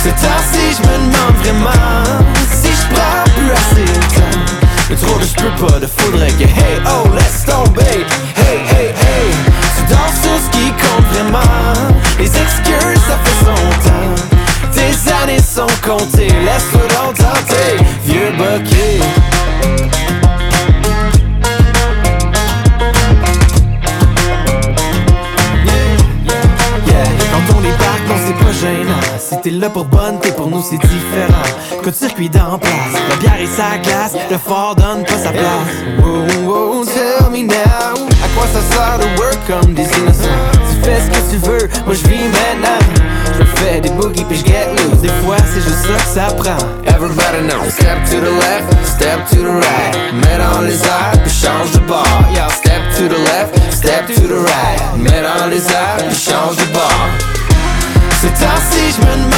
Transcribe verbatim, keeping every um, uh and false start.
C'est temps-ci, je me demande vraiment si je prends plus assez le temps. Mais trop de j'peux pas, de faudrait que hey oh laisse tomber. Hey hey hey, tu danses sur ce qui compte vraiment. Les excuses ça fait son temps. Tes années sont comptées, laisse-toi donc tenter, vieux bokeh. Quand on débarque, non c'est pas gênant. Si t'es là pour bonne, t'es pour nous c'est différent. Code circuit d'en place, la bière et sa glace, le fort donne pas sa place. Wow, wow, tell me now, à quoi ça sert de work comme des innocents? Tu fais ce que tu veux, moi je vis maintenant. Je fais des boogies pis je get loose. Des fois c'est juste ça que ça prend. Everybody knows, step to the left, step to the right. Mets dans les airs pis change de bord. Yo, step to the left, step to the right. Mets dans les airs pis change de bord. C'est temps-ci, je me demande